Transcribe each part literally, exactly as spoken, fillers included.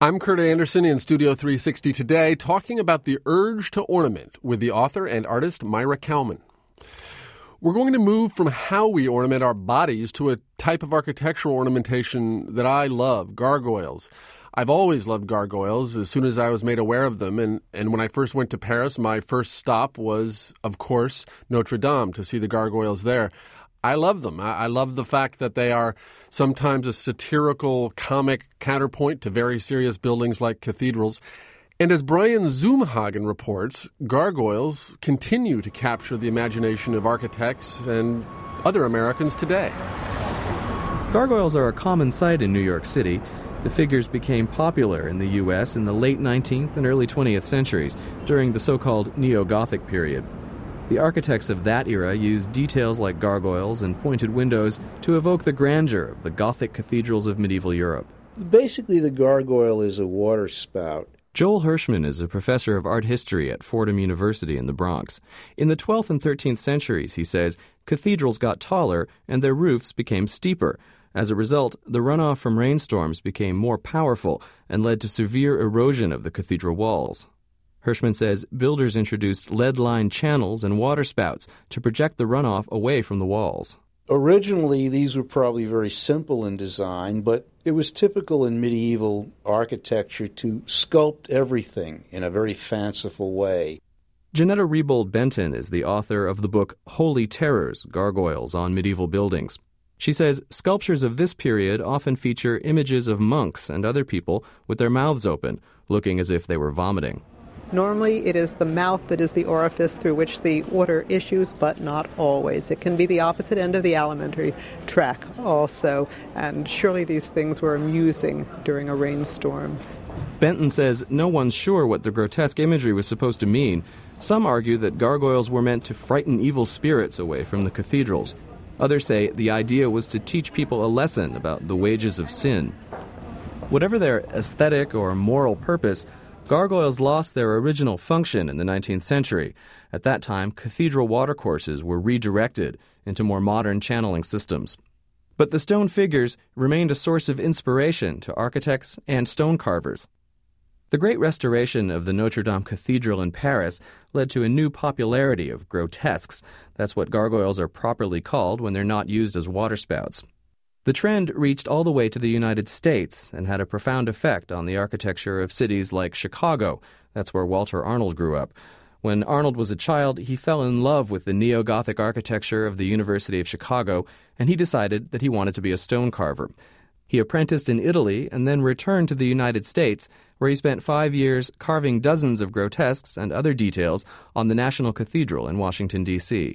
I'm Kurt Anderson in Studio three sixty today, talking about the urge to ornament with the author and artist Maira Kalman. We're going to move from how we ornament our bodies to a type of architectural ornamentation that I love, gargoyles. I've always loved gargoyles as soon as I was made aware of them, and, and when I first went to Paris, my first stop was, of course, Notre Dame to see the gargoyles there. I love them. I, I love the fact that they are sometimes a satirical, comic counterpoint to very serious buildings like cathedrals. And as Brian Zoomhagen reports, gargoyles continue to capture the imagination of architects and other Americans today. Gargoyles are a common sight in New York City. The figures became popular in the U S in the late nineteenth and early twentieth centuries during the so-called Neo-Gothic period. The architects of that era used details like gargoyles and pointed windows to evoke the grandeur of the Gothic cathedrals of medieval Europe. Basically, the gargoyle is a water spout. Joel Hirschman is a professor of art history at Fordham University in the Bronx. In the twelfth and thirteenth centuries, he says, cathedrals got taller and their roofs became steeper. As a result, the runoff from rainstorms became more powerful and led to severe erosion of the cathedral walls. Hirschman says builders introduced lead-lined channels and waterspouts to project the runoff away from the walls. Originally, these were probably very simple in design, but it was typical in medieval architecture to sculpt everything in a very fanciful way. Janetta Rebold-Benton is the author of the book Holy Terrors, Gargoyles on Medieval Buildings. She says sculptures of this period often feature images of monks and other people with their mouths open, looking as if they were vomiting. Normally, it is the mouth that is the orifice through which the water issues, but not always. It can be the opposite end of the alimentary tract also, and surely these things were amusing during a rainstorm. Benton says no one's sure what the grotesque imagery was supposed to mean. Some argue that gargoyles were meant to frighten evil spirits away from the cathedrals. Others say the idea was to teach people a lesson about the wages of sin. Whatever their aesthetic or moral purpose, gargoyles lost their original function in the nineteenth century. At that time, cathedral watercourses were redirected into more modern channeling systems. But the stone figures remained a source of inspiration to architects and stone carvers. The Great Restoration of the Notre Dame Cathedral in Paris led to a new popularity of grotesques. That's what gargoyles are properly called when they're not used as waterspouts. The trend reached all the way to the United States and had a profound effect on the architecture of cities like Chicago. That's where Walter Arnold grew up. When Arnold was a child, he fell in love with the neo-Gothic architecture of the University of Chicago, and he decided that he wanted to be a stone carver. He apprenticed in Italy and then returned to the United States, where he spent five years carving dozens of grotesques and other details on the National Cathedral in Washington, D C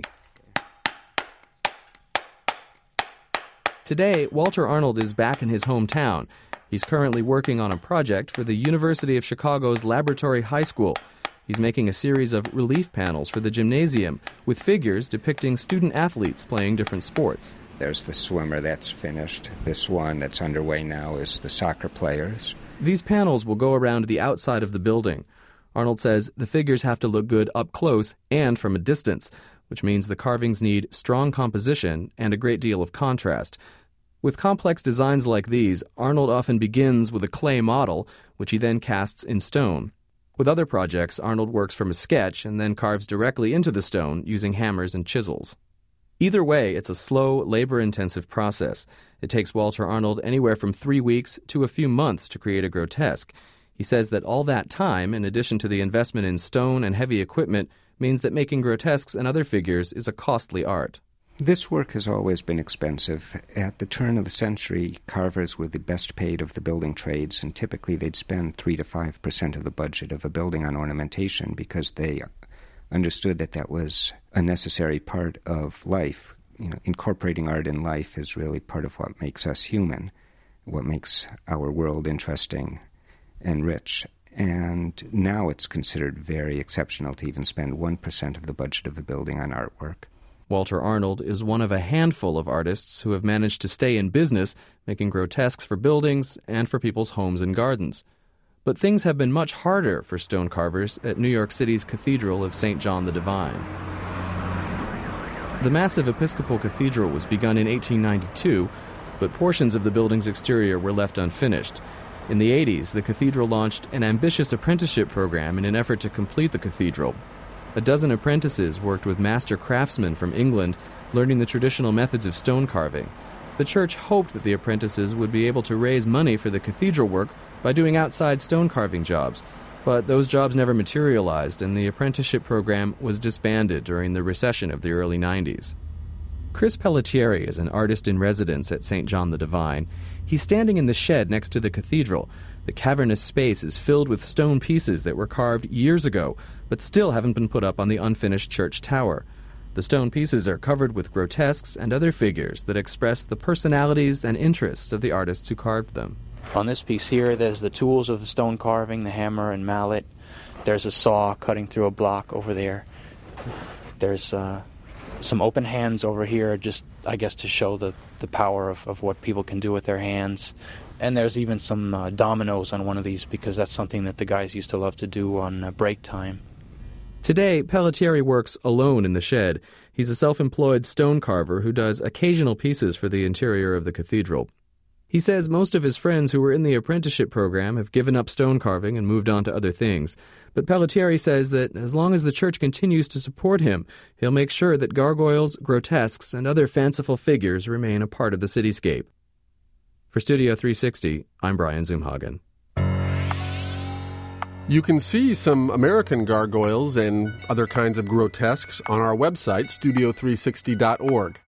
Today, Walter Arnold is back in his hometown. He's currently working on a project for the University of Chicago's Laboratory High School. He's making a series of relief panels for the gymnasium with figures depicting student athletes playing different sports. There's the swimmer that's finished. This one that's underway now is the soccer players. These panels will go around the outside of the building. Arnold says the figures have to look good up close and from a distance, which means the carvings need strong composition and a great deal of contrast. With complex designs like these, Arnold often begins with a clay model, which he then casts in stone. With other projects, Arnold works from a sketch and then carves directly into the stone using hammers and chisels. Either way, it's a slow, labor-intensive process. It takes Walter Arnold anywhere from three weeks to a few months to create a grotesque. He says that all that time, in addition to the investment in stone and heavy equipment, means that making grotesques and other figures is a costly art. This work has always been expensive. At the turn of the century, carvers were the best paid of the building trades, and typically they'd spend three to five percent of the budget of a building on ornamentation because they understood that that was a necessary part of life. You know, incorporating art in life is really part of what makes us human, what makes our world interesting and rich. And now it's considered very exceptional to even spend one percent of the budget of a building on artwork. Walter Arnold is one of a handful of artists who have managed to stay in business, making grotesques for buildings and for people's homes and gardens. But things have been much harder for stone carvers at New York City's Cathedral of Saint John the Divine. The massive Episcopal Cathedral was begun in eighteen ninety-two, but portions of the building's exterior were left unfinished. In the eighties, the cathedral launched an ambitious apprenticeship program in an effort to complete the cathedral. A dozen apprentices worked with master craftsmen from England, learning the traditional methods of stone carving. The church hoped that the apprentices would be able to raise money for the cathedral work by doing outside stone carving jobs, but those jobs never materialized, and the apprenticeship program was disbanded during the recession of the early nineties. Chris Pelletieri is an artist in residence at Saint John the Divine. He's standing in the shed next to the cathedral. The cavernous space is filled with stone pieces that were carved years ago, but still haven't been put up on the unfinished church tower. The stone pieces are covered with grotesques and other figures that express the personalities and interests of the artists who carved them. On this piece here, there's the tools of the stone carving, the hammer and mallet. There's a saw cutting through a block over there. There's uh, some open hands over here, just, I guess, to show the, the power of, of what people can do with their hands. And there's even some uh, dominoes on one of these, because that's something that the guys used to love to do on uh, break time. Today, Pelletieri works alone in the shed. He's a self-employed stone carver who does occasional pieces for the interior of the cathedral. He says most of his friends who were in the apprenticeship program have given up stone carving and moved on to other things. But Pelletieri says that as long as the church continues to support him, he'll make sure that gargoyles, grotesques, and other fanciful figures remain a part of the cityscape. For Studio three sixty, I'm Brian Zoomhagen. You can see some American gargoyles and other kinds of grotesques on our website, studio three sixty dot org.